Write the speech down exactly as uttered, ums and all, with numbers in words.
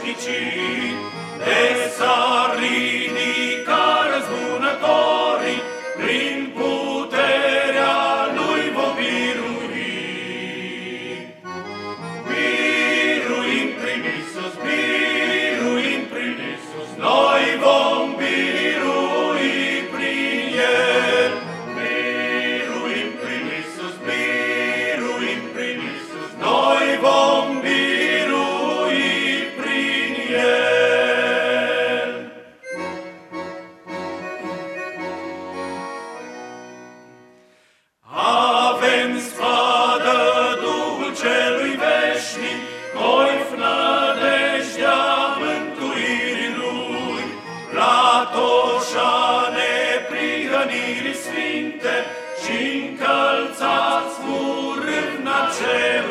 veșnicii, de s-ar ridica răzbunătorii, prin puterea Lui vom birui. Biruim prin Iisus, biruim prin Iisus, noi vom birui prin El. Biruim prin Iisus, biruim prin Iisus, noi vom birui prin El. Avem spadă Duhul celui veșnic, coif nădejdea mântuirii Lui, platoșa neprihănirii sfinte și încălțați cu râvna celor